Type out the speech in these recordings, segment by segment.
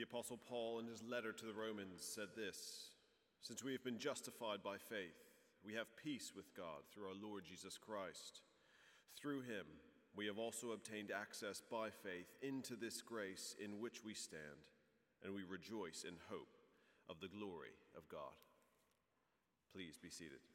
The Apostle Paul, in his letter to the Romans, said this: "Since we have been justified by faith, we have peace with God through our Lord Jesus Christ. Through him, we have also obtained access by faith into this grace in which we stand, and we rejoice in hope of the glory of God." Please be seated.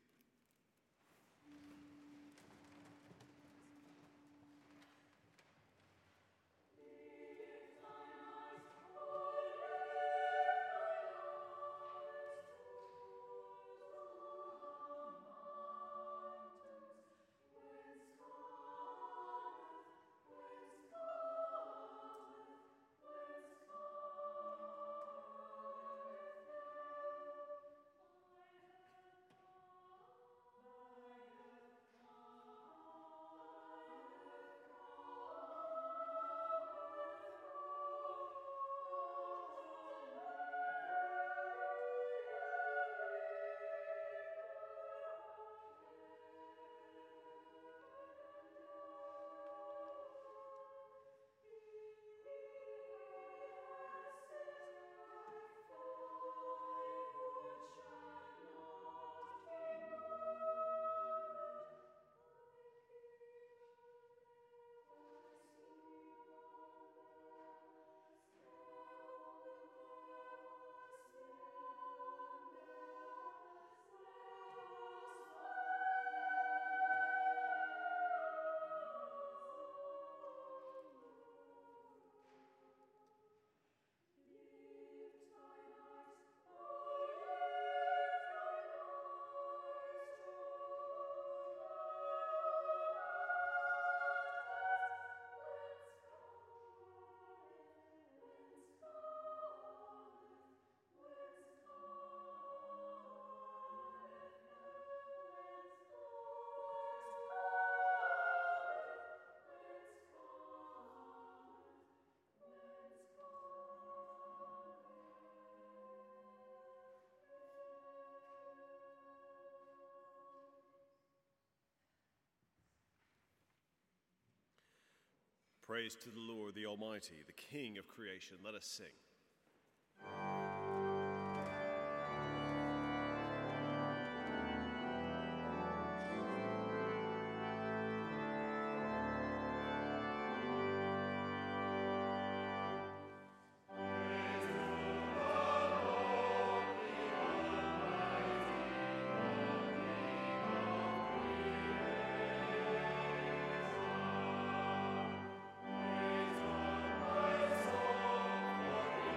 Praise to the Lord, the Almighty, the King of creation. Let us sing. Praise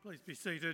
Please be seated.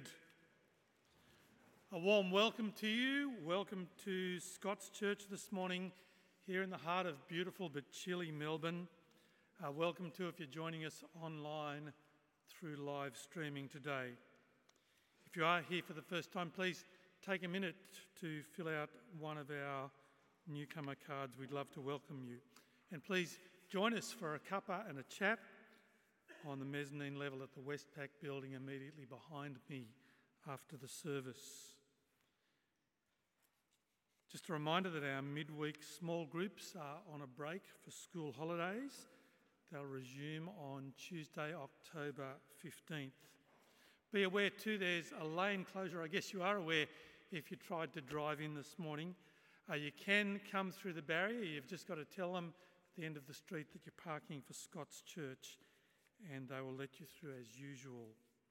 A warm welcome to you. Welcome to Scott's Church this morning here in the heart of beautiful but chilly Melbourne. Welcome to if you're joining us online through live streaming today. If you are here for the first time, please take a minute to fill out one of our newcomer cards. We'd love to welcome you. And please join us for a cuppa and a chat on the mezzanine level at the Westpac building immediately behind me after the service. Just a reminder that our midweek small groups are on a break for school holidays. They'll resume on Tuesday, October 15th. Be aware too, there's a lane closure. I guess you are aware if you tried to drive in this morning. You can come through the barrier. You've just got to tell them at the end of the street that you're parking for Scott's Church, and they will let you through as usual.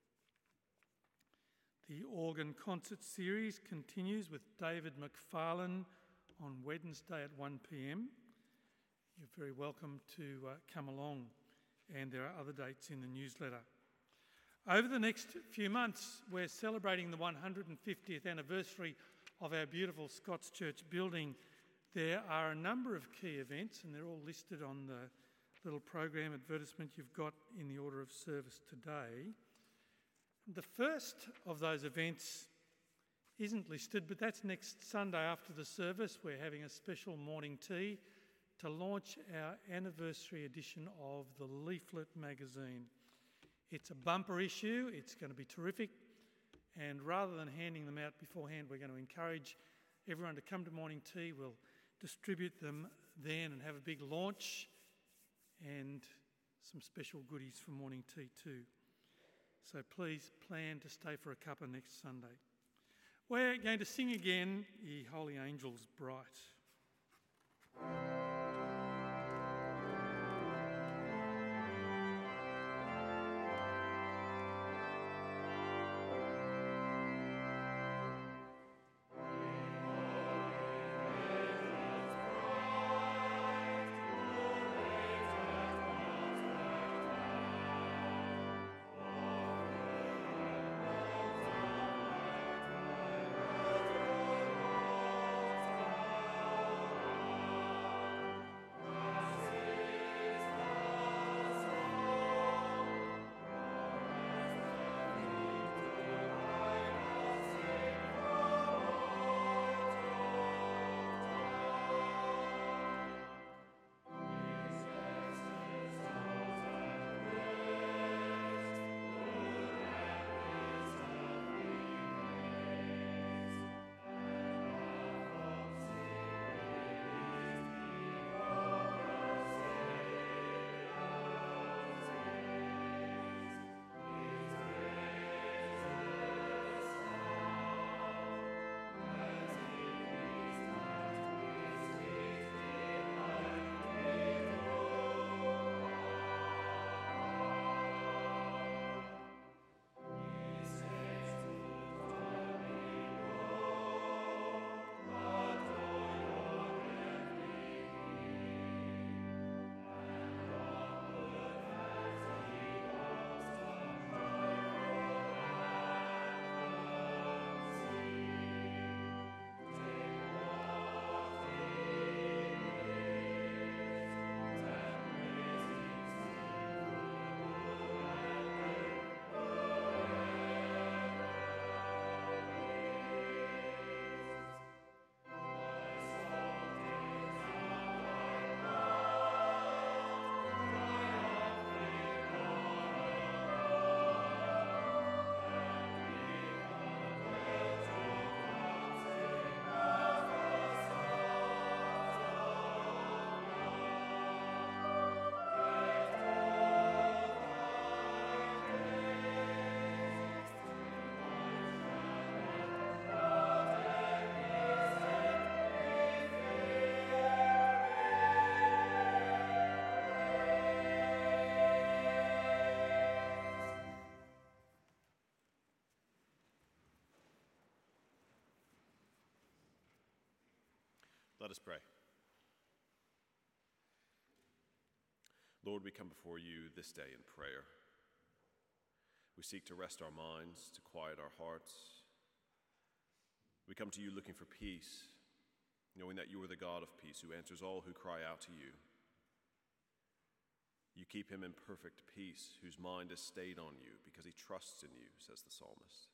The organ concert series continues with David McFarlane on Wednesday at 1 p.m. You're very welcome to come along, and there are other dates in the newsletter. Over the next few months, we're celebrating the 150th anniversary of our beautiful Scott's Church building. There are a number of key events, and they're all listed on the little program advertisement you've got in the order of service today. The first of those events isn't listed, but that's next Sunday after the service. We're having a special morning tea to launch our anniversary edition of the Leaflet magazine. It's a bumper issue, it's going to be terrific, and rather than handing them out beforehand, we're going to encourage everyone to come to morning tea. We'll distribute them then and have a big launch and some special goodies for morning tea too. So please plan to stay for a cuppa next Sunday. We're going to sing again, Ye Holy Angels Bright. Let us pray. Lord, we come before you this day in prayer. We seek to rest our minds, to quiet our hearts. We come to you looking for peace, knowing that you are the God of peace who answers all who cry out to you. You keep him in perfect peace, whose mind is stayed on you because he trusts in you, says the psalmist.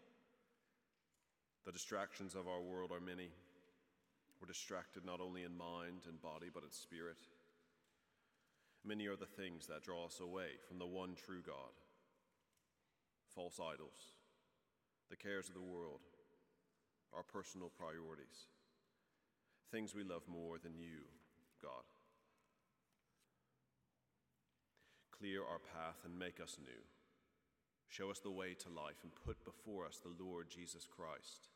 The distractions of our world are many. We're distracted not only in mind and body, but in spirit. Many are the things that draw us away from the one true God. False idols, the cares of the world, our personal priorities, things we love more than you, God. Clear our path and make us new. Show us the way to life and put before us the Lord Jesus Christ.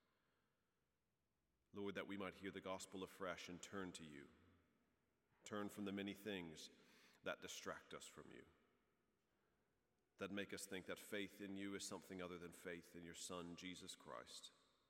Lord, that we might hear the gospel afresh and turn to you. Turn from the many things that distract us from you, that make us think that faith in you is something other than faith in your Son, Jesus Christ.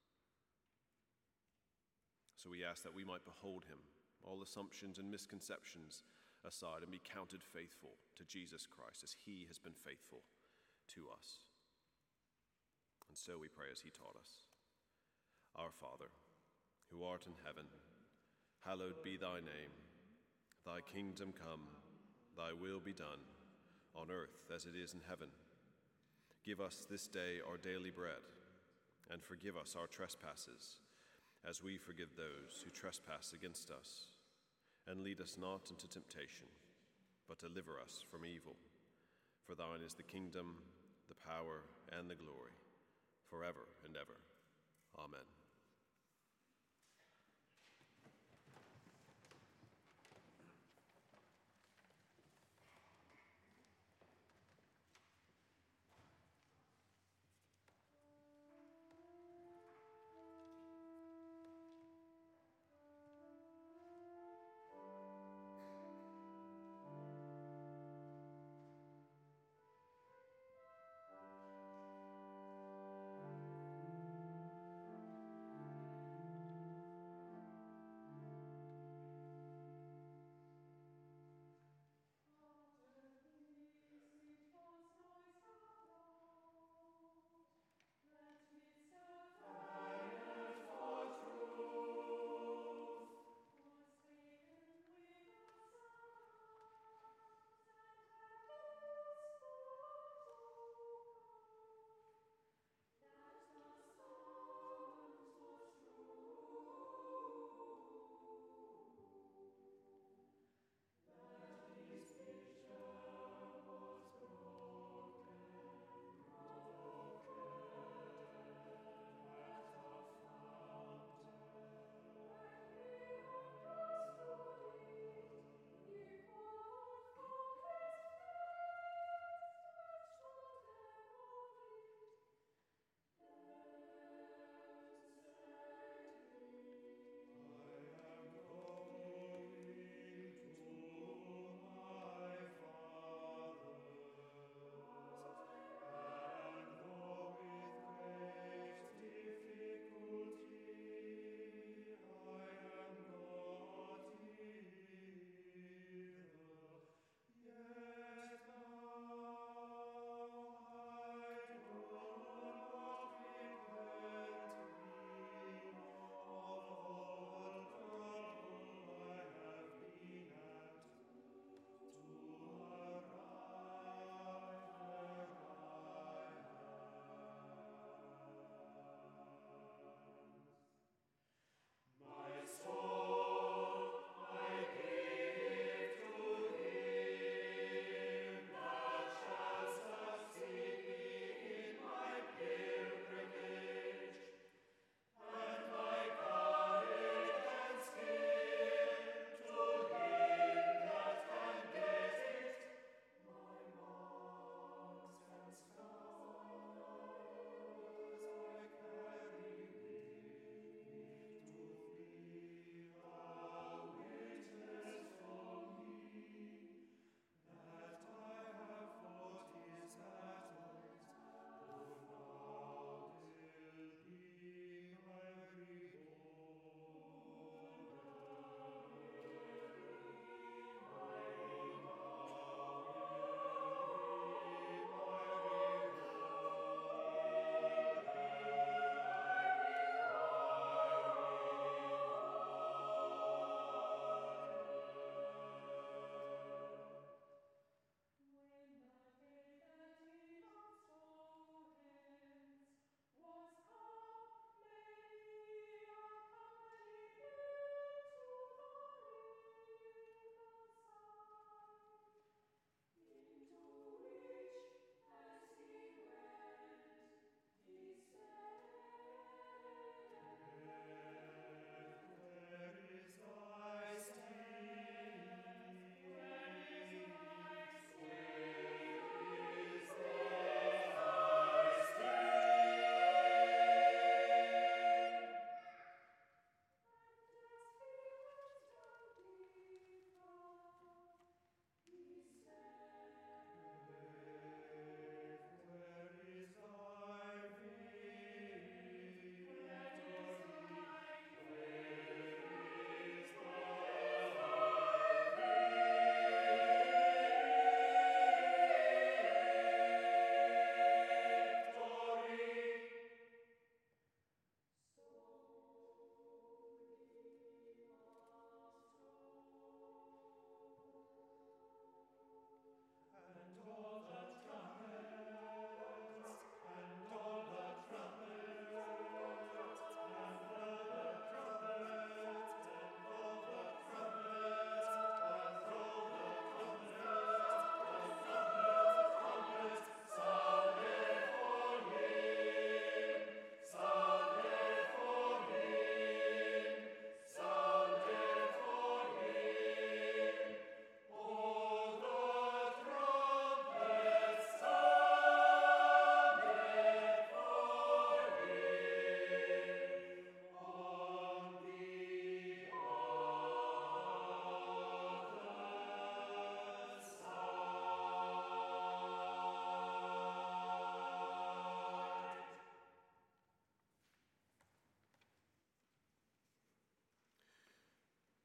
So we ask that we might behold him, all assumptions and misconceptions aside, and be counted faithful to Jesus Christ as he has been faithful to us. And so we pray as he taught us. Our Father, who art in heaven, hallowed be thy name. Thy kingdom come, thy will be done, on earth as it is in heaven. Give us this day our daily bread, and forgive us our trespasses, as we forgive those who trespass against us. And lead us not into temptation, but deliver us from evil. For thine is the kingdom, the power, and the glory, forever and ever. Amen.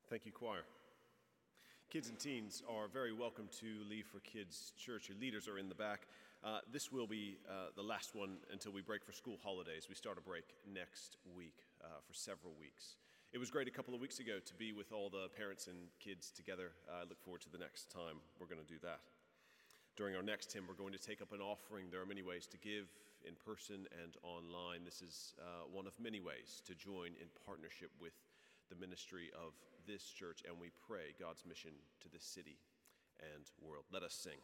Thank you, choir. Kids and teens are very welcome to Leave for Kids Church. Your leaders are in the back. This will be the last one until we break for school holidays. We start a break next week for several weeks. It was great a couple of weeks ago to be with all the parents and kids together. I look forward to the next time we're going to do that. During our next hymn, we're going to take up an offering. There are many ways to give, in person and online. This is one of many ways to join in partnership with the ministry of this church, and we pray God's mission to this city and world. Let us sing.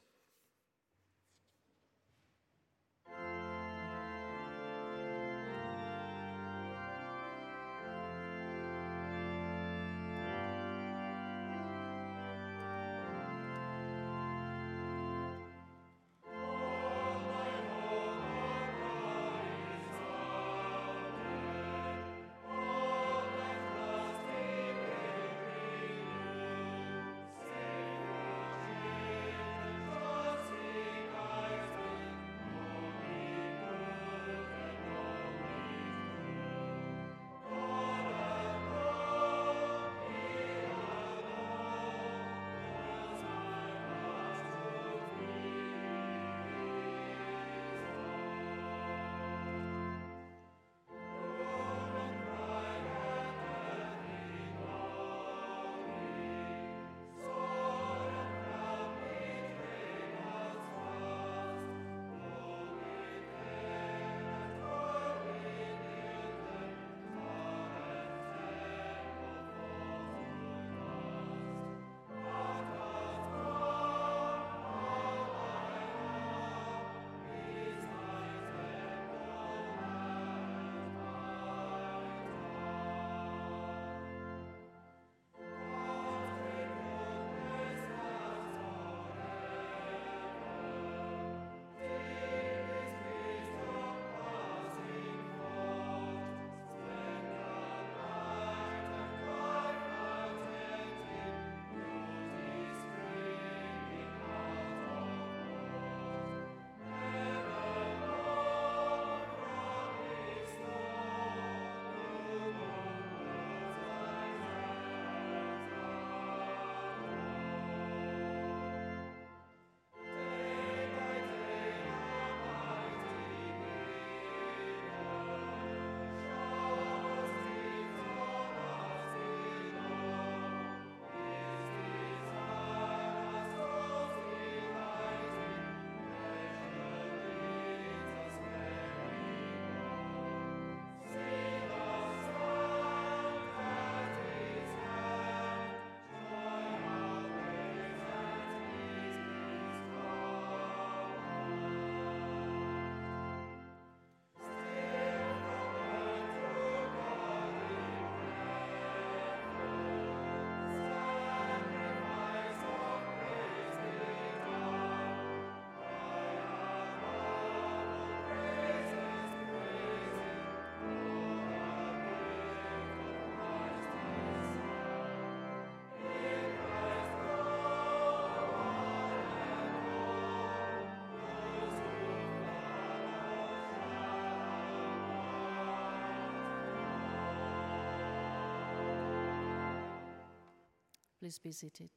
Please be seated.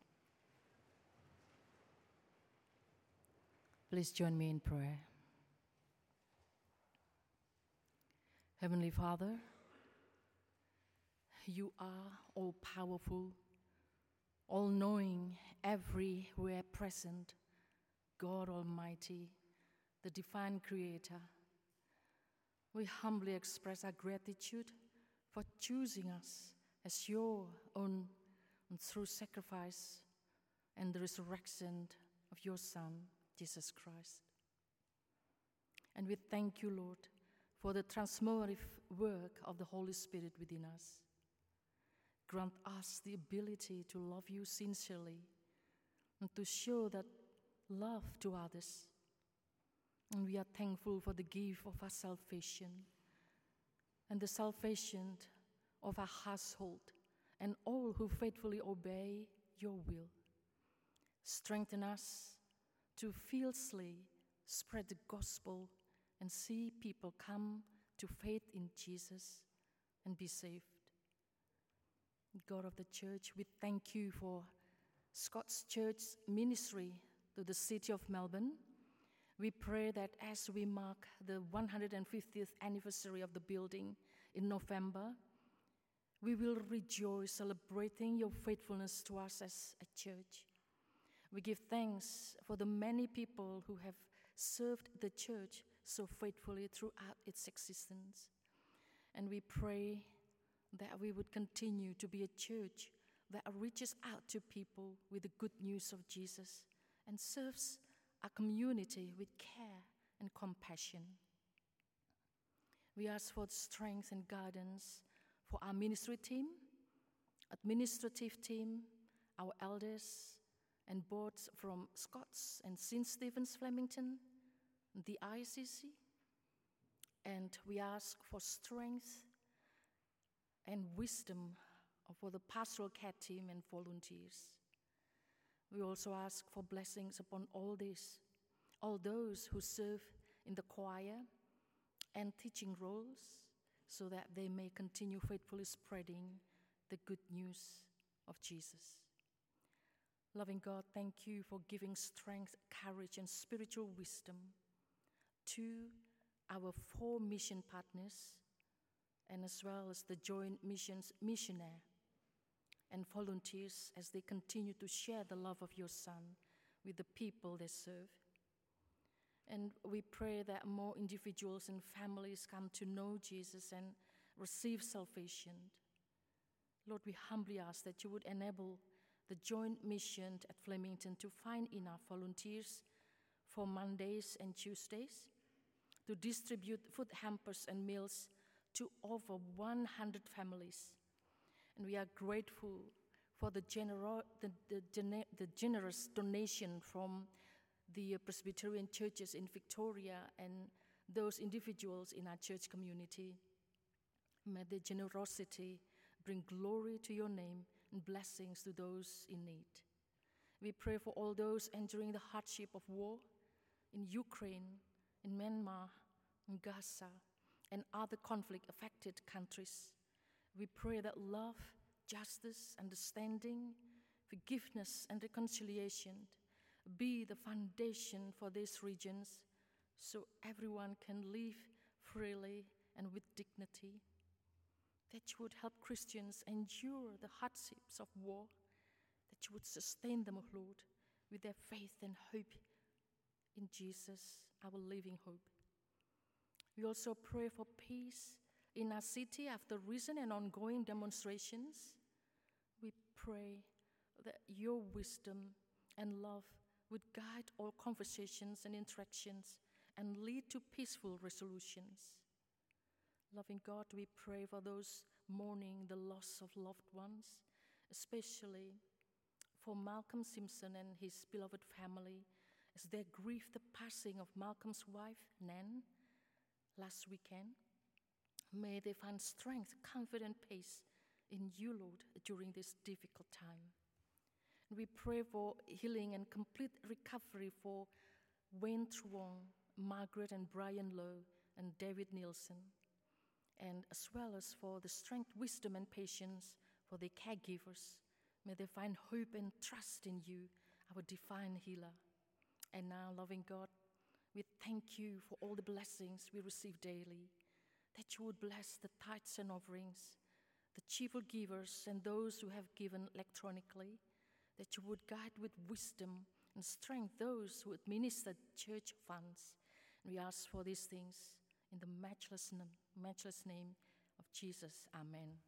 Please join me in prayer. Heavenly Father, you are all-powerful, all-knowing, everywhere present, God Almighty, the divine Creator. We humbly express our gratitude for choosing us as your own and through sacrifice and the resurrection of your Son, Jesus Christ. And we thank you, Lord, for the transformative work of the Holy Spirit within us. Grant us the ability to love you sincerely and to show that love to others. And we are thankful for the gift of our salvation and the salvation of our household and all who faithfully obey your will. Strengthen us to fearlessly spread the gospel and see people come to faith in Jesus and be saved. God of the church, we thank you for Scots Church ministry to the city of Melbourne. We pray that as we mark the 150th anniversary of the building in November, we will rejoice celebrating your faithfulness to us as a church. We give thanks for the many people who have served the church so faithfully throughout its existence. And we pray that we would continue to be a church that reaches out to people with the good news of Jesus and serves our community with care and compassion. We ask for strength and guidance for our ministry team, administrative team, our elders, and boards from Scots and St. Stephen's Flemington, the ICC. And we ask for strength and wisdom for the pastoral care team and volunteers. We also ask for blessings upon all those who serve in the choir and teaching roles, so that they may continue faithfully spreading the good news of Jesus. Loving God, thank you for giving strength, courage, and spiritual wisdom to our 4 mission partners, and as well as the joint missionary and volunteers as they continue to share the love of your Son with the people they serve. And we pray that more individuals and families come to know Jesus and receive salvation. Lord, we humbly ask that you would enable the joint mission at Flemington to find enough volunteers for Mondays and Tuesdays to distribute food hampers and meals to over 100 families. And we are grateful for the generous donation from the Presbyterian churches in Victoria and those individuals in our church community. May the generosity bring glory to your name and blessings to those in need. We pray for all those enduring the hardship of war in Ukraine, in Myanmar, in Gaza, and other conflict-affected countries. We pray that love, justice, understanding, forgiveness, and reconciliation be the foundation for these regions, so everyone can live freely and with dignity. That you would help Christians endure the hardships of war, that you would sustain them, O Lord, with their faith and hope in Jesus, our living hope. We also pray for peace in our city after recent and ongoing demonstrations. We pray that your wisdom and love would guide all conversations and interactions and lead to peaceful resolutions. Loving God, we pray for those mourning the loss of loved ones, especially for Malcolm Simpson and his beloved family, as they grieve the passing of Malcolm's wife, Nan, last weekend. May they find strength, comfort, and peace in you, Lord, during this difficult time. We pray for healing and complete recovery for Wayne Truong, Margaret and Brian Lowe, and David Nielsen, and as well as for the strength, wisdom, and patience for the caregivers. May they find hope and trust in you, our divine healer. And now, loving God, we thank you for all the blessings we receive daily, that you would bless the tithes and offerings, the cheerful givers, and those who have given electronically, that you would guide with wisdom and strength those who administer church funds. And we ask for these things in the matchless name of Jesus. Amen.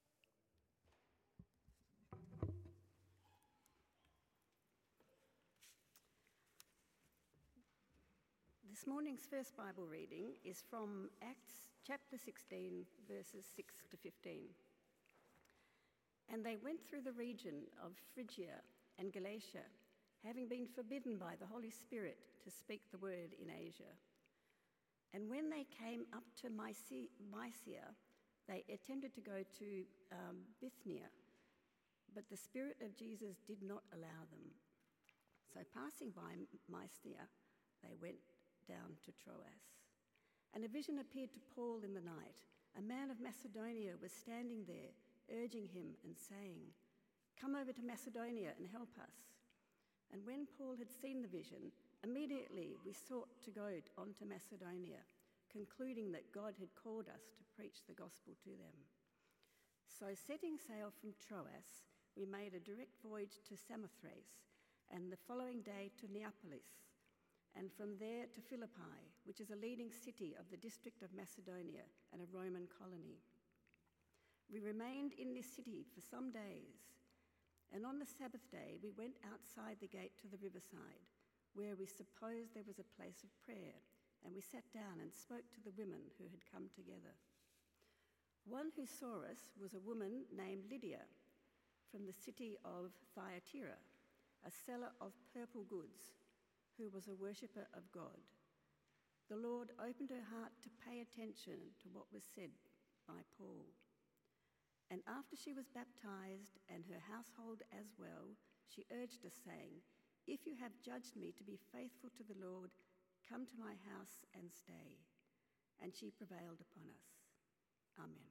This morning's first Bible reading is from Acts chapter 16, verses 6 to 15. And they went through the region of Phrygia and Galatia, having been forbidden by the Holy Spirit to speak the word in Asia. And when they came up to Mysia, they attempted to go to Bithynia, but the Spirit of Jesus did not allow them. So passing by Mysia, they went down to Troas. And a vision appeared to Paul in the night. A man of Macedonia was standing there, urging him and saying, "Come over to Macedonia and help us." And when Paul had seen the vision, immediately we sought to go on to Macedonia, concluding that God had called us to preach the gospel to them. So setting sail from Troas, we made a direct voyage to Samothrace, and the following day to Neapolis, and from there to Philippi, which is a leading city of the district of Macedonia and a Roman colony. We remained in this city for some days, and on the Sabbath day we went outside the gate to the riverside, where we supposed there was a place of prayer, and we sat down and spoke to the women who had come together. One who saw us was a woman named Lydia from the city of Thyatira, a seller of purple goods, who was a worshipper of God. The Lord opened her heart to pay attention to what was said by Paul. And after she was baptized, and her household as well, she urged us, saying, "If you have judged me to be faithful to the Lord, come to my house and stay." And she prevailed upon us. Amen.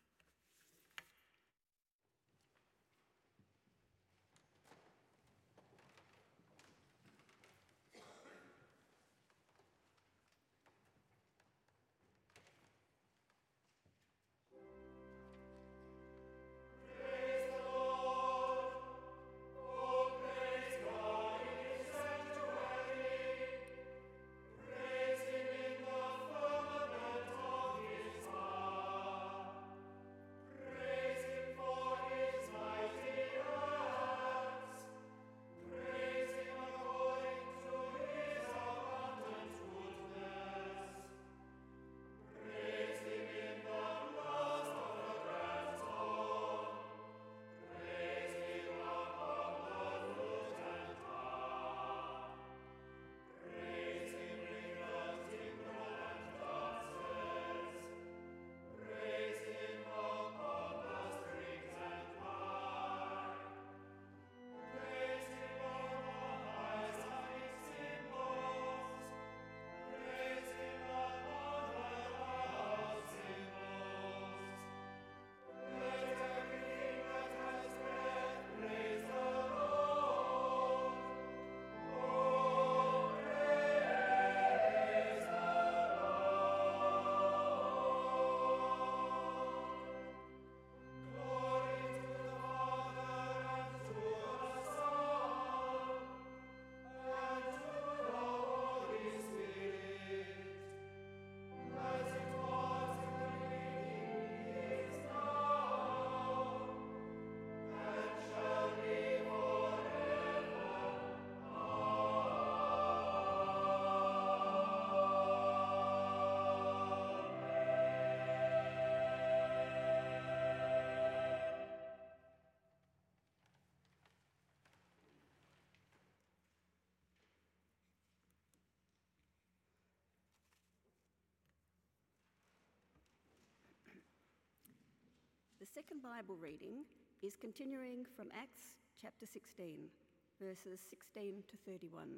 The second Bible reading is continuing from Acts chapter 16, verses 16 to 31.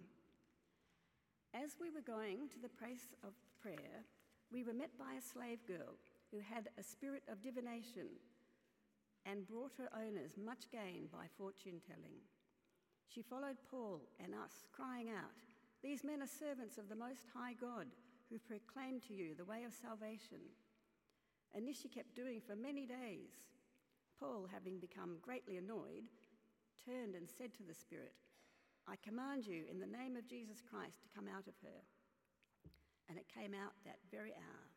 As we were going to the place of prayer, we were met by a slave girl who had a spirit of divination and brought her owners much gain by fortune-telling. She followed Paul and us, crying out, "These men are servants of the Most High God, who proclaim to you the way of salvation." And this she kept doing for many days. Paul, having become greatly annoyed, turned and said to the spirit, "I command you in the name of Jesus Christ to come out of her." And it came out that very hour.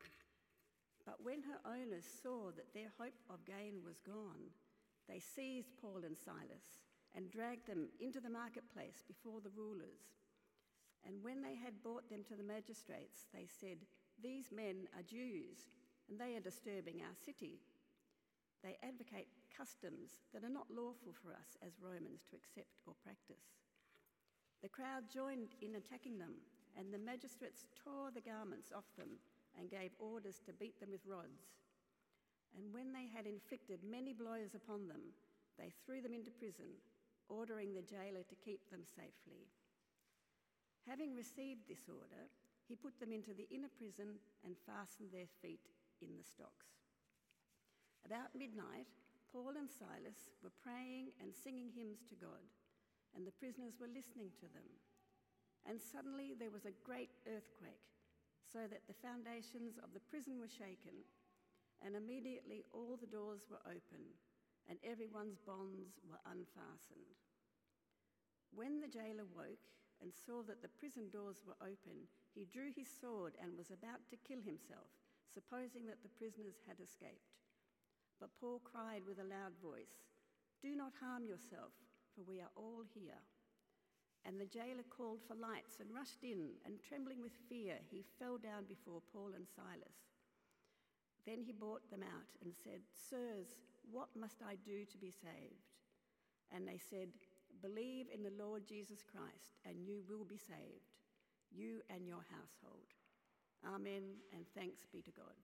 But when her owners saw that their hope of gain was gone, they seized Paul and Silas and dragged them into the marketplace before the rulers. And when they had brought them to the magistrates, they said, "These men are Jews, and they are disturbing our city. They advocate customs that are not lawful for us as Romans to accept or practice." The crowd joined in attacking them, and the magistrates tore the garments off them and gave orders to beat them with rods. And when they had inflicted many blows upon them, they threw them into prison, ordering the jailer to keep them safely. Having received this order, he put them into the inner prison and fastened their feet in the stocks. About midnight, Paul and Silas were praying and singing hymns to God, and the prisoners were listening to them. And suddenly there was a great earthquake, so that the foundations of the prison were shaken, and immediately all the doors were open, and everyone's bonds were unfastened. When the jailer woke and saw that the prison doors were open, he drew his sword and was about to kill himself, supposing that the prisoners had escaped. But Paul cried with a loud voice, "Do not harm yourself, for we are all here." And the jailer called for lights and rushed in, and trembling with fear, he fell down before Paul and Silas. Then he brought them out and said, "Sirs, what must I do to be saved?" And they said, "Believe in the Lord Jesus Christ, and you will be saved, you and your household." Amen, and thanks be to God.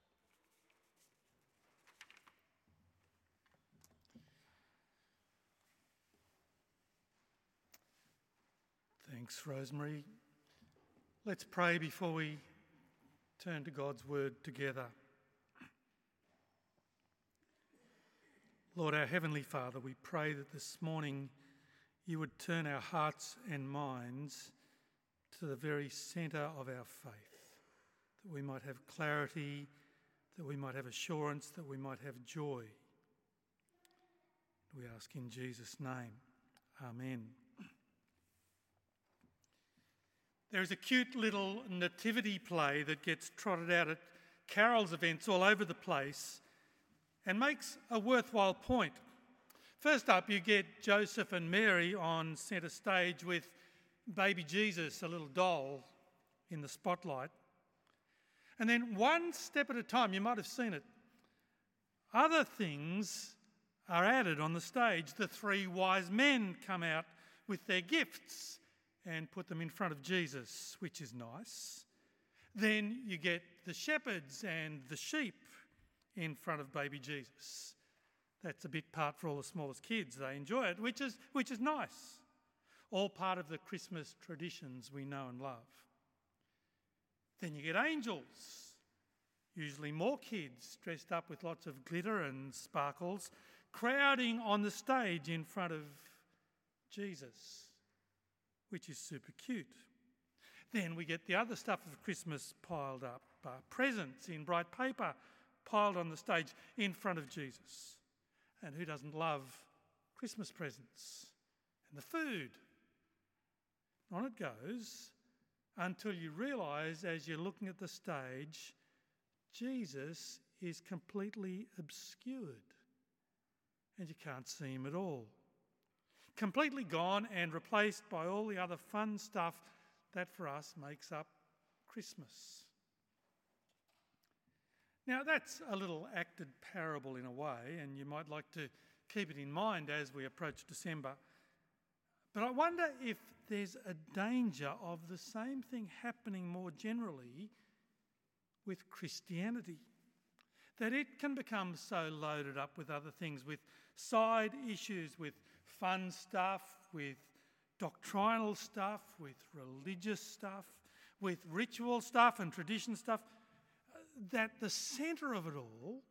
Thanks, Rosemary. Let's pray before we turn to God's word together. Lord, our Heavenly Father, we pray that this morning you would turn our hearts and minds to the very centre of our faith, that we might have clarity, that we might have assurance, that we might have joy. We ask in Jesus' name. Amen. There is a cute little nativity play that gets trotted out at carols events all over the place and makes a worthwhile point. First up, you get Joseph and Mary on centre stage with baby Jesus, a little doll, in the spotlight. And then one step at a time, you might have seen it, other things are added on the stage. The three wise men come out with their gifts and put them in front of Jesus, which is nice. Then you get the shepherds and the sheep in front of baby Jesus. That's a bit part for all the smallest kids. They enjoy it, which is nice. All part of the Christmas traditions we know and love. Then you get angels, usually more kids dressed up with lots of glitter and sparkles, crowding on the stage in front of Jesus, which is super cute. Then we get the other stuff of Christmas piled up, presents in bright paper piled on the stage in front of Jesus. And who doesn't love Christmas presents and the food? On it goes until you realise as you're looking at the stage, Jesus is completely obscured and you can't see him at all. Completely gone and replaced by all the other fun stuff that for us makes up Christmas. Now that's a little acted parable in a way, and you might like to keep it in mind as we approach December. But I wonder if there's a danger of the same thing happening more generally with Christianity. That it can become so loaded up with other things, with side issues, with fun stuff, with doctrinal stuff, with religious stuff, with ritual stuff and tradition stuff, that the centre of it all,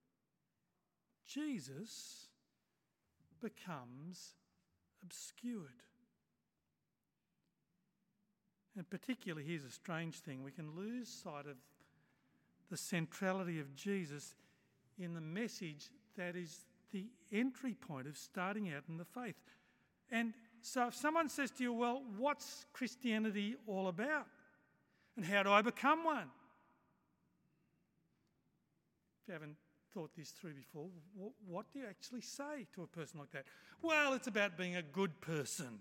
Jesus, becomes obscured. And particularly, here's a strange thing, we can lose sight of the centrality of Jesus in the message that is the entry point of starting out in the faith. And so if someone says to you, well, what's Christianity all about? And how do I become one? If you haven't thought this through before, what do you actually say to a person like that? Well, it's about being a good person.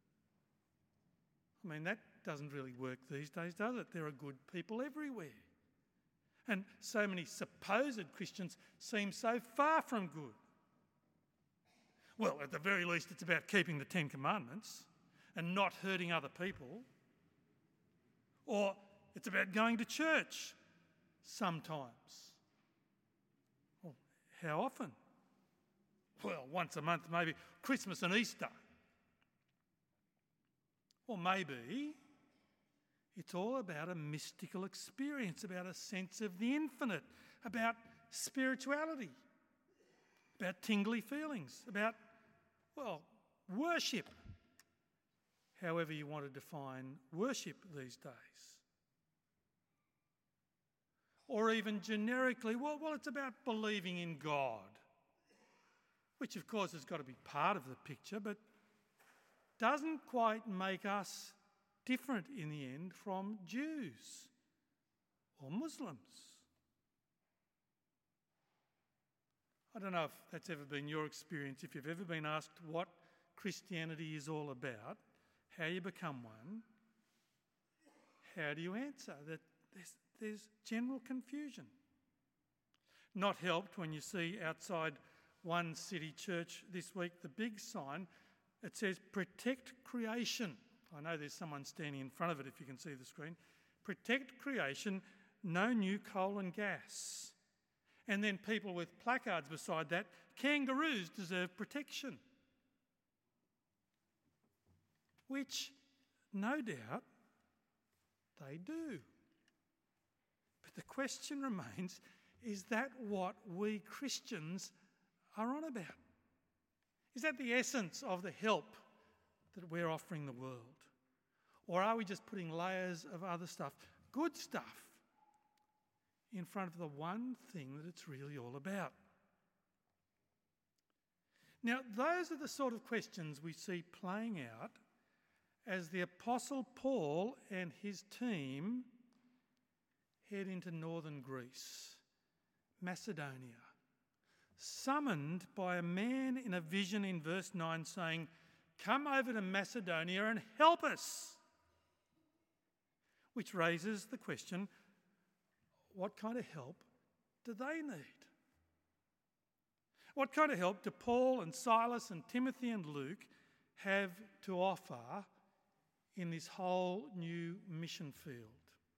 I mean, that doesn't really work these days, does it? There are good people everywhere. And so many supposed Christians seem so far from good. Well, at the very least, it's about keeping the Ten Commandments and not hurting other people. Or it's about going to church sometimes. Well, how often? Well, once a month, maybe Christmas and Easter. Or maybe it's all about a mystical experience, about a sense of the infinite, about spirituality. about tingly feelings, about, well, worship, however you want to define worship these days. Or even generically, well, it's about believing in God, which of course has got to be part of the picture, but doesn't quite make us different in the end from Jews or Muslims. I don't know if that's ever been your experience, if you've ever been asked what Christianity is all about, how you become one, how do you answer? That there's general confusion. Not helped when you see outside one city church this week the big sign, it says protect creation. I know there's someone standing in front of it if you can see the screen. Protect creation, no new coal and gas. And then people with placards beside that, kangaroos deserve protection. Which, no doubt, they do. But the question remains, is that what we Christians are on about? Is that the essence of the help that we're offering the world? Or are we just putting layers of other stuff, good stuff, in front of the one thing that it's really all about? Now, those are the sort of questions we see playing out as the Apostle Paul and his team head into northern Greece, Macedonia, summoned by a man in a vision in verse 9 saying, "Come over to Macedonia and help us." Which raises the question, what kind of help do they need? What kind of help do Paul and Silas and Timothy and Luke have to offer in this whole new mission field?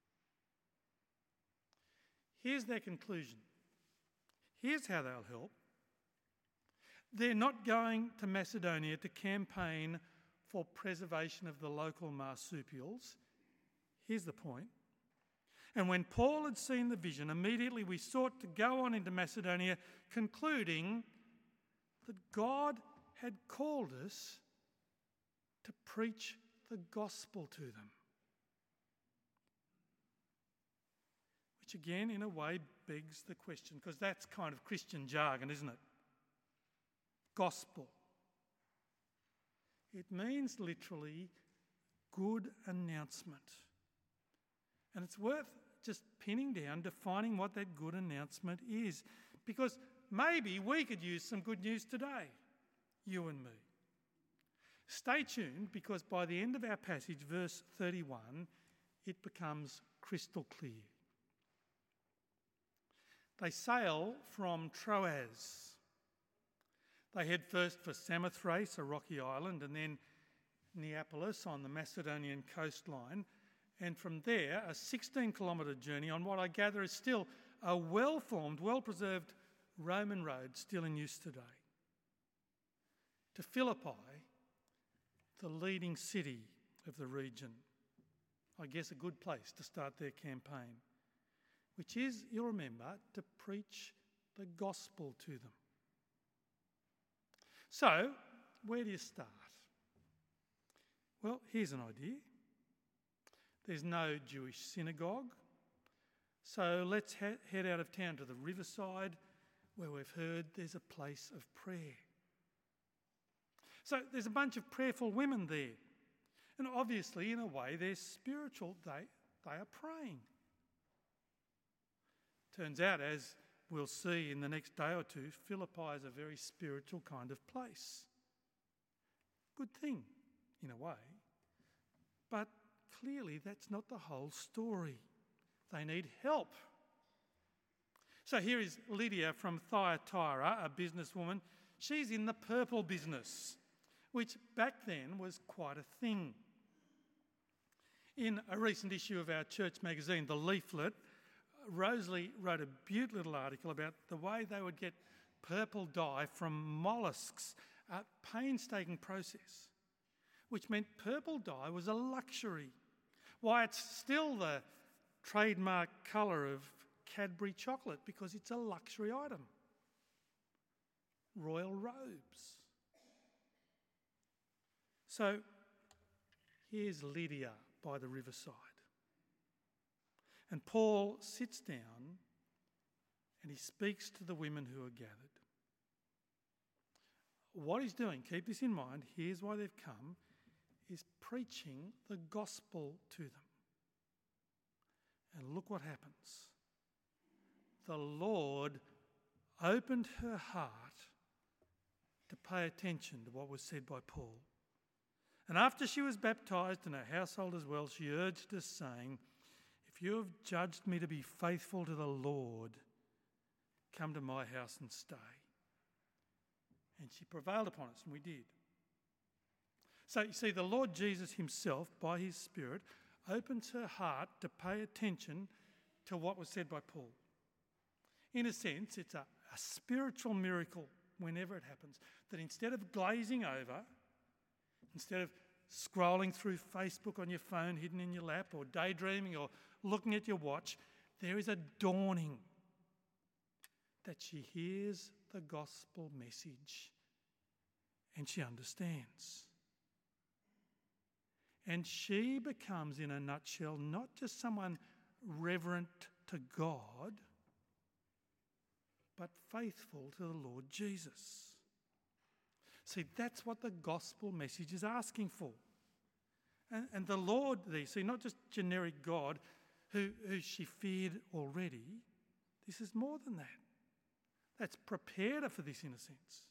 Here's their conclusion. Here's how they'll help. They're not going to Macedonia to campaign for preservation of the local marsupials. Here's the point. And when Paul had seen the vision, immediately we sought to go on into Macedonia, concluding that God had called us to preach the gospel to them. Which again, in a way, begs the question, because that's kind of Christian jargon, isn't it? Gospel. It means literally good announcement. And it's worth just pinning down, defining what that good announcement is. Because maybe we could use some good news today, you and me. Stay tuned, because by the end of our passage, verse 31, it becomes crystal clear. They sail from Troas. They head first for Samothrace, a rocky island, and then Neapolis on the Macedonian coastline. And from there, a 16-kilometre journey on what I gather is still a well-formed, well-preserved Roman road still in use today, to Philippi, the leading city of the region. I guess a good place to start their campaign, which is, you'll remember, to preach the gospel to them. So, where do you start? Well, here's an idea. There's no Jewish synagogue, so let's head out of town to the riverside, where we've heard there's a place of prayer. So there's a bunch of prayerful women there, and obviously, in a way, they're spiritual. They are praying. Turns out, as we'll see in the next day or two, Philippi is a very spiritual kind of place. Good thing, in a way. But clearly that's not the whole story. They need help. So here is Lydia from Thyatira, a businesswoman. She's in the purple business, which back then was quite a thing. In a recent issue of our church magazine, The Leaflet, Rosalie wrote a beautiful little article about the way they would get purple dye from molluscs, a painstaking process, which meant purple dye was a luxury. Why, it's still the trademark colour of Cadbury chocolate because it's a luxury item. royal robes. So here's Lydia by the riverside. And Paul sits down and he speaks to the women who are gathered. What he's doing, keep this in mind, here's why they've come, is preaching the gospel to them. And look what happens. The Lord opened her heart to pay attention to what was said by Paul. And after she was baptised and her household as well, she urged us, saying, "If you have judged me to be faithful to the Lord, come to my house and stay." And she prevailed upon us, and we did. So you see, the Lord Jesus himself, by his Spirit, opens her heart to pay attention to what was said by Paul. In a sense, it's a spiritual miracle whenever it happens, that instead of glazing over, instead of scrolling through Facebook on your phone hidden in your lap, or daydreaming or looking at your watch, there is a dawning that she hears the gospel message and she understands. And she becomes, in a nutshell, not just someone reverent to God, but faithful to the Lord Jesus. See, that's what the gospel message is asking for. And the Lord there, see, not just generic God who she feared already, this is more than that. That's prepared her for this, in a sense.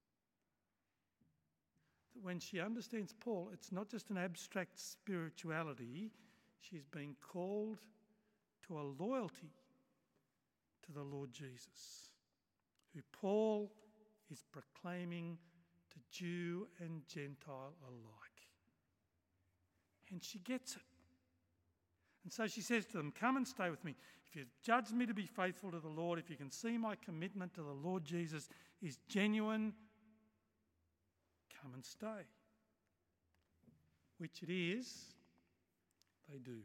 When she understands Paul, it's not just an abstract spirituality. She's been called to a loyalty to the Lord Jesus, who Paul is proclaiming to Jew and Gentile alike. And she gets it. And so she says to them, "Come and stay with me. If you've judged me to be faithful to the Lord, if you can see my commitment to the Lord Jesus is genuine, come and stay." Which it is, they do.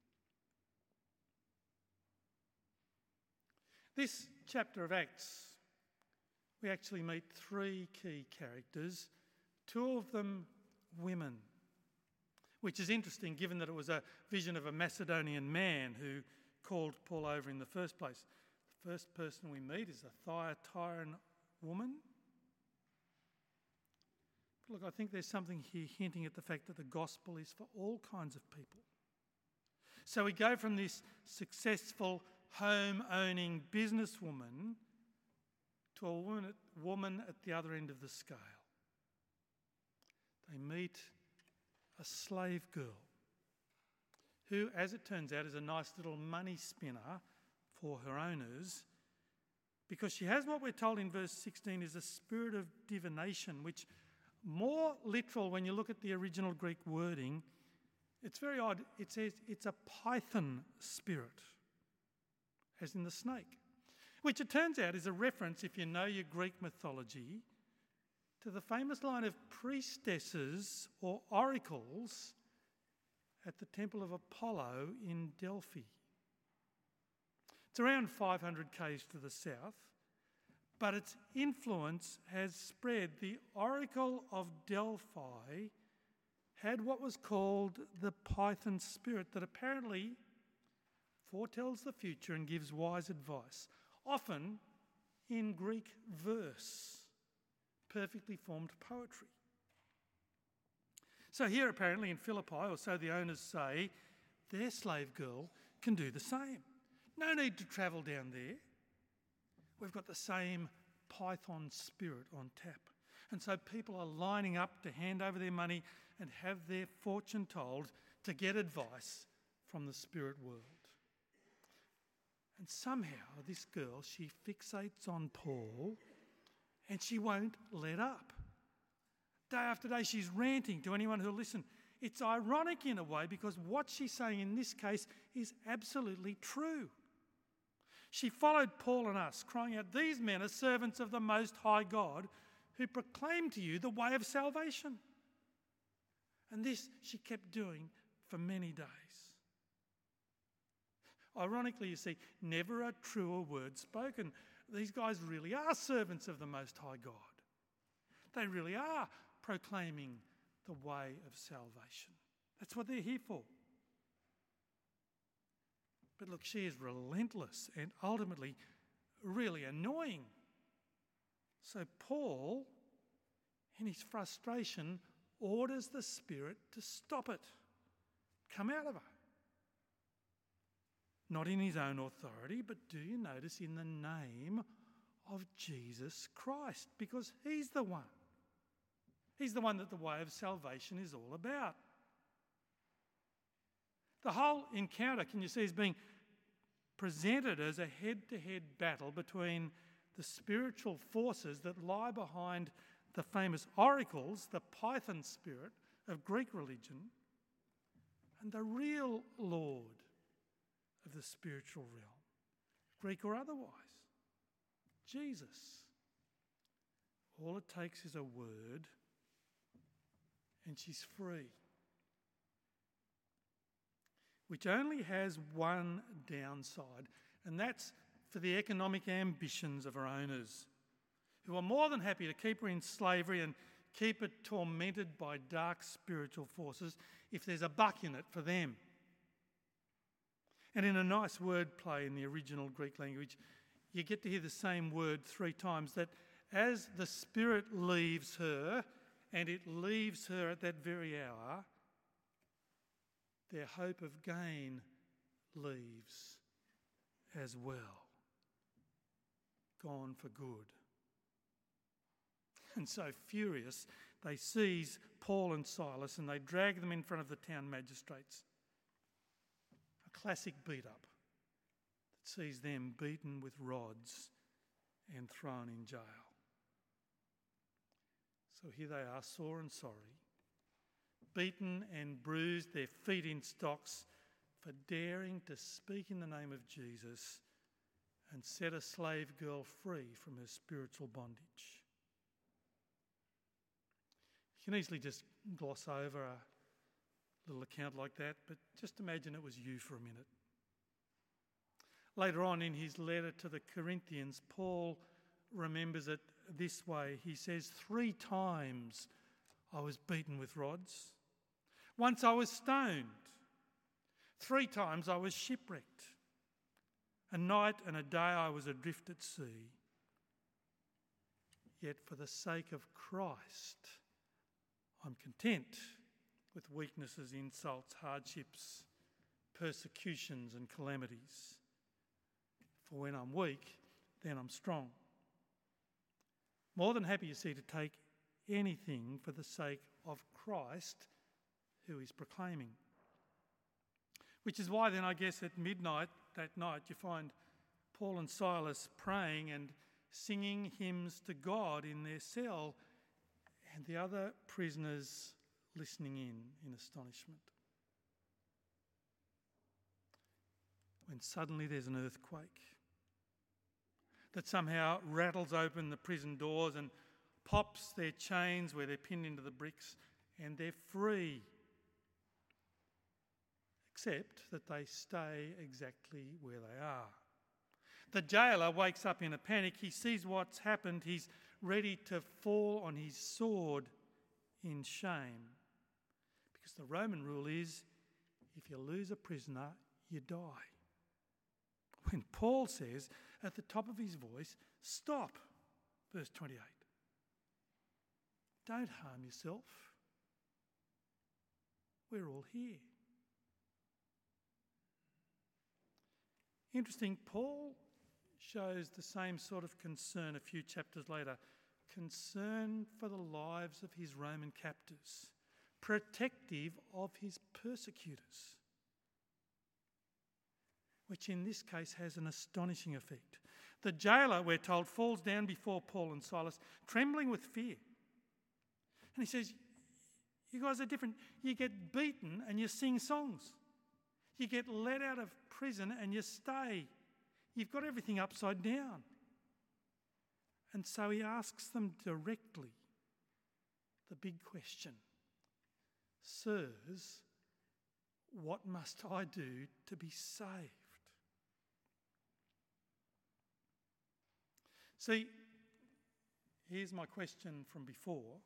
This chapter of Acts, we actually meet three key characters, two of them women, which is interesting given that it was a vision of a Macedonian man who called Paul over in the first place. The first person we meet is a Thyatiran woman. But look, I think there's something here hinting at the fact that the gospel is for all kinds of people. So we go from this successful home-owning businesswoman to a woman at the other end of the scale. They meet a slave girl who, as it turns out, is a nice little money spinner for her owners, because she has what we're told in verse 16 is a spirit of divination, which, more literal when you look at the original Greek wording, it's very odd. It says it's a python spirit, as in the snake, which it turns out is a reference, if you know your Greek mythology, to the famous line of priestesses or oracles at the Temple of Apollo in Delphi. It's around 500 k's to the south, but its influence has spread. The Oracle of Delphi had what was called the python spirit that apparently foretells the future and gives wise advice, often in Greek verse, perfectly formed poetry. So here apparently in Philippi, or so the owners say, their slave girl can do the same. No need to travel down there. We've got the same python spirit on tap. And so people are lining up to hand over their money and have their fortune told to get advice from the spirit world. And somehow this girl, she fixates on Paul and she won't let up. Day after day she's ranting to anyone who'll listen. It's ironic in a way because what she's saying in this case is absolutely true. She followed Paul and us, crying out, "These men are servants of the Most High God who proclaim to you the way of salvation." And this she kept doing for many days. Ironically, you see, never a truer word spoken. These guys really are servants of the Most High God. They really are proclaiming the way of salvation. That's what they're here for. But look, she is relentless and ultimately really annoying. So Paul, in his frustration, orders the Spirit to stop it, come out of her. Not in his own authority, but do you notice in the name of Jesus Christ? Because he's the one. He's the one that the way of salvation is all about. The whole encounter, can you see, is being presented as a head-to-head battle between the spiritual forces that lie behind the famous oracles, the Python spirit of Greek religion, and the real Lord of the spiritual realm, Greek or otherwise, Jesus. All it takes is a word and she's free. Which only has one downside, and that's for the economic ambitions of her owners, who are more than happy to keep her in slavery and keep it tormented by dark spiritual forces if there's a buck in it for them. And in a nice wordplay in the original Greek language, you get to hear the same word 3 times, that as the Spirit leaves her, and it leaves her at that very hour, their hope of gain leaves as well, gone for good. And so furious, they seize Paul and Silas and they drag them in front of the town magistrates. A classic beat-up that sees them beaten with rods and thrown in jail. So here they are, sore and sorry, beaten and bruised, their feet in stocks, for daring to speak in the name of Jesus and set a slave girl free from her spiritual bondage. You can easily just gloss over a little account like that, but just imagine it was you for a minute. Later on in his letter to the Corinthians, Paul remembers it this way. He says, 3 times I was beaten with rods. Once I was stoned. 3 times I was shipwrecked. A night and a day I was adrift at sea. Yet for the sake of Christ, I'm content with weaknesses, insults, hardships, persecutions and calamities. For when I'm weak, then I'm strong. More than happy, you see, to take anything for the sake of Christ, who is proclaiming. Which is why then, I guess, at midnight that night, you find Paul and Silas praying and singing hymns to God in their cell, and the other prisoners listening in astonishment. When suddenly there's an earthquake that somehow rattles open the prison doors and pops their chains where they're pinned into the bricks, and they're free. Except that they stay exactly where they are. The jailer wakes up in a panic. He sees what's happened. He's ready to fall on his sword in shame. Because the Roman rule is, if you lose a prisoner, you die. When Paul says at the top of his voice, stop, verse 28. Don't harm yourself. We're all here. Interesting, Paul shows the same sort of concern a few chapters later. Concern for the lives of his Roman captors. Protective of his persecutors. Which in this case has an astonishing effect. The jailer, we're told, falls down before Paul and Silas, trembling with fear. And he says, you guys are different. You get beaten and you sing songs. You get let out of prison and you stay. You've got everything upside down. And so he asks them directly the big question. Sirs, what must I do to be saved? See, here's my question from before.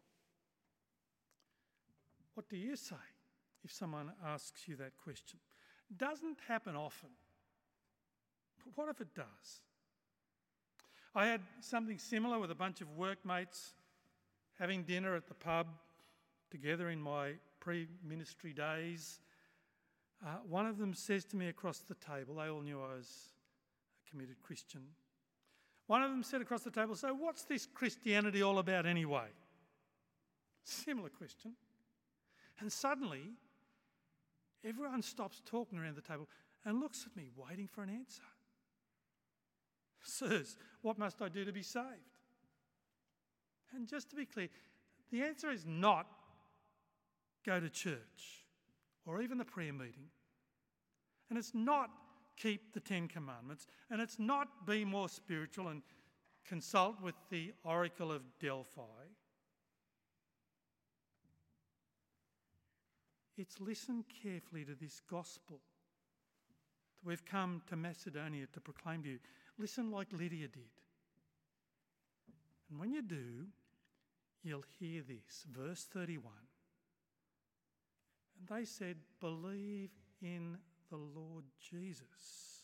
What do you say if someone asks you that question? Doesn't happen often. But what if it does? I had something similar with a bunch of workmates having dinner at the pub together in my pre-ministry days. One of them says to me across the table, they all knew I was a committed Christian. One of them said across the table, "So what's this Christianity all about anyway?" Similar question. And suddenly, everyone stops talking around the table and looks at me, waiting for an answer. "Sirs, what must I do to be saved?" And just to be clear, the answer is not go to church or even the prayer meeting. And it's not keep the 10 Commandments. And it's not be more spiritual and consult with the Oracle of Delphi. It's listen carefully to this gospel that we've come to Macedonia to proclaim to you. Listen like Lydia did. And when you do, you'll hear this, verse 31. And they said, "Believe in the Lord Jesus,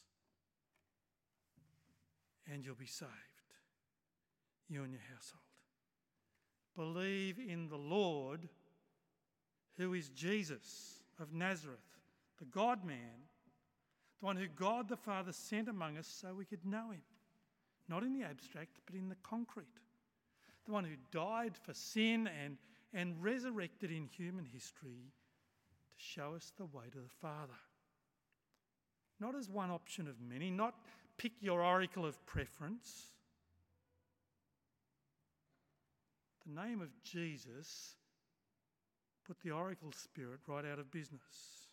and you'll be saved, you and your household." Believe in the Lord, who is Jesus of Nazareth, the God-man, the one who God the Father sent among us so we could know him, not in the abstract, but in the concrete. The one who died for sin and resurrected in human history to show us the way to the Father. Not as one option of many, not pick your oracle of preference. The name of Jesus put the oracle spirit right out of business.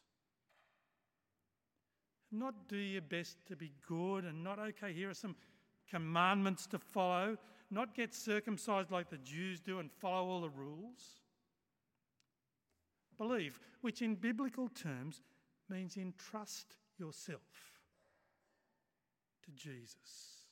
Not do your best to be good and not, okay, here are some commandments to follow, not get circumcised like the Jews do and follow all the rules. Believe, which in biblical terms means entrust yourself to Jesus.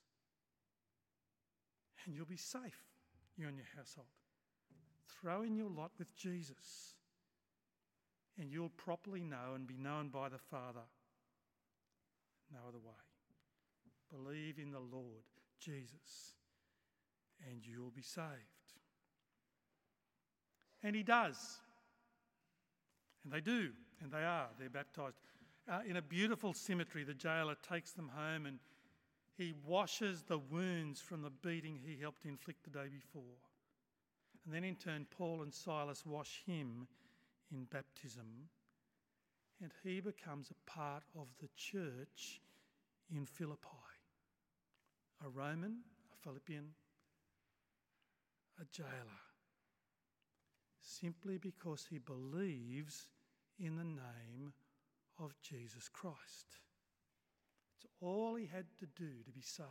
And you'll be safe, you and your household. Throw in your lot with Jesus, and you'll properly know and be known by the Father. No other way. Believe in the Lord Jesus, and you'll be saved. And he does. And they do, and they are. They're baptised. In a beautiful symmetry, the jailer takes them home and he washes the wounds from the beating he helped inflict the day before. And then in turn, Paul and Silas wash him in baptism, and he becomes a part of the church in Philippi. A Roman, a Philippian, a jailer, simply because he believes in the name of Jesus Christ. It's all he had to do to be saved.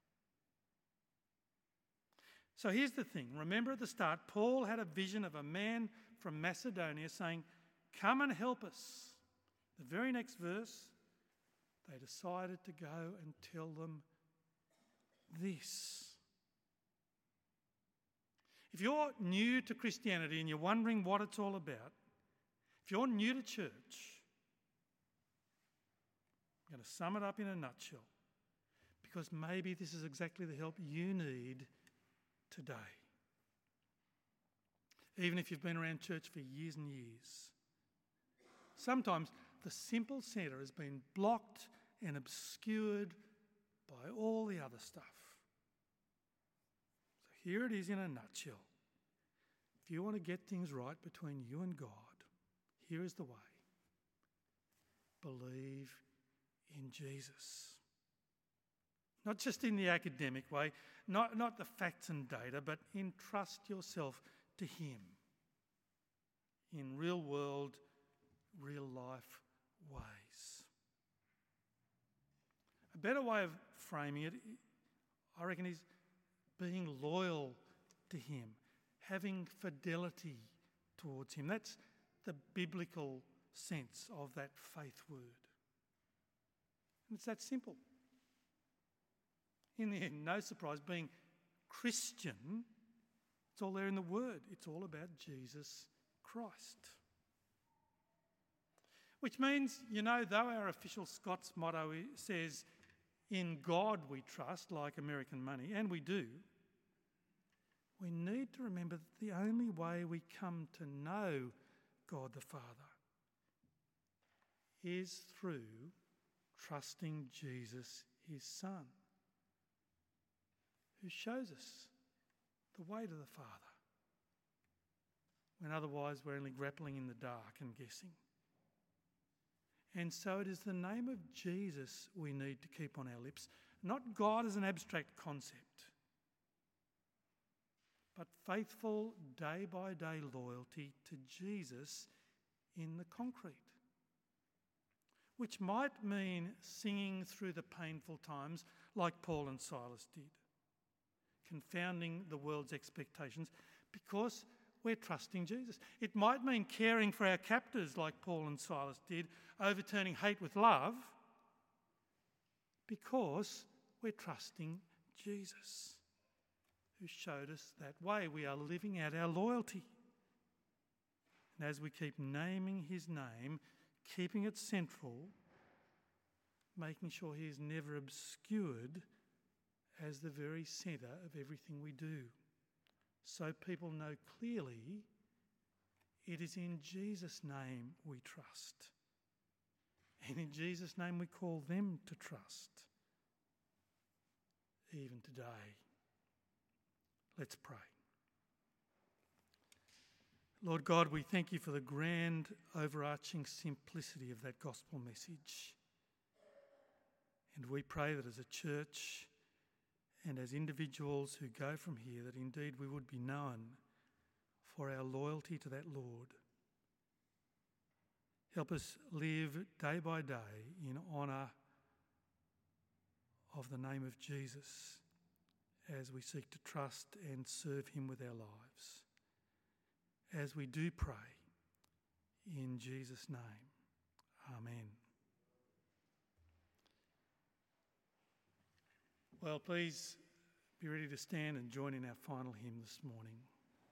So here's the thing. Remember at the start, Paul had a vision of a man from Macedonia saying, "Come and help us." The very next verse, they decided to go and tell them this. If you're new to Christianity and you're wondering what it's all about, if you're new to church, I'm going to sum it up in a nutshell, because maybe this is exactly the help you need today. Even if you've been around church for years and years. Sometimes the simple centre has been blocked and obscured by all the other stuff. So here it is in a nutshell. If you want to get things right between you and God, here is the way. Believe in Jesus. Not just in the academic way, not the facts and data, but entrust yourself to him in real world, real life ways. A better way of framing it, I reckon, is being loyal to him, having fidelity towards him. That's the biblical sense of that faith word. And it's that simple. In the end, no surprise, being Christian It's all there in the Word. It's all about Jesus Christ. Which means, though our official Scots motto says, "In God we trust," like American money, and we do, we need to remember that the only way we come to know God the Father is through trusting Jesus, his Son, who shows us the way to the Father, when otherwise we're only grappling in the dark and guessing. And so it is the name of Jesus we need to keep on our lips, not God as an abstract concept, but faithful day-by-day loyalty to Jesus in the concrete, which might mean singing through the painful times like Paul and Silas did, confounding the world's expectations because we're trusting Jesus. It might mean caring for our captors like Paul and Silas did, overturning hate with love, because we're trusting Jesus, who showed us that way. We are living out our loyalty. And as we keep naming his name, keeping it central, making sure he is never obscured as the very centre of everything we do, so people know clearly it is in Jesus' name we trust. And in Jesus' name we call them to trust, even today. Let's pray. Lord God, we thank you for the grand, overarching simplicity of that gospel message. And we pray that as a church and as individuals who go from here, that indeed we would be known for our loyalty to that Lord. Help us live day by day in honour of the name of Jesus as we seek to trust and serve him with our lives. As we do pray, in Jesus' name, amen. Well, please be ready to stand and join in our final hymn this morning.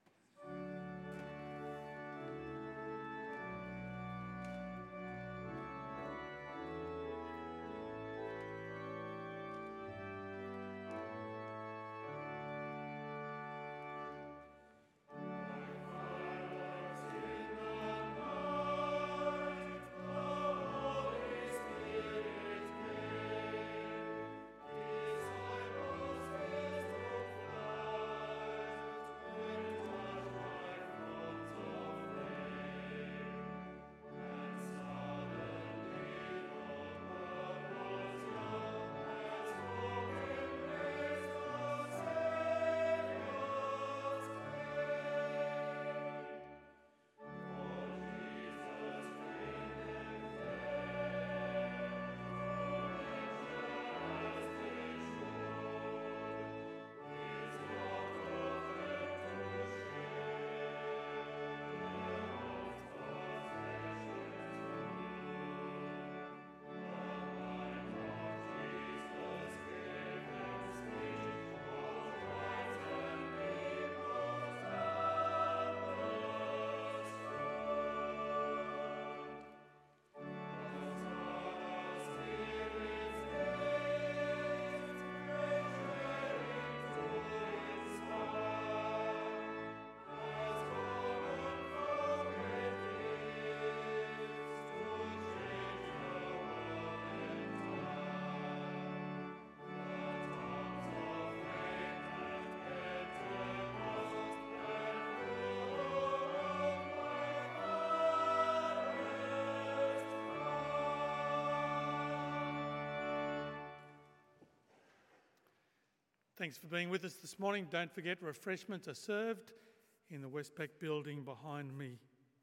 Thanks for being with us this morning. Don't forget, refreshments are served in the Westpac building behind me.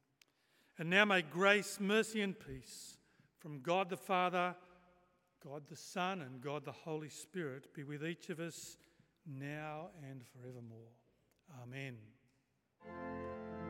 And now may grace, mercy and peace from God the Father, God the Son and God the Holy Spirit be with each of us now and forevermore. Amen.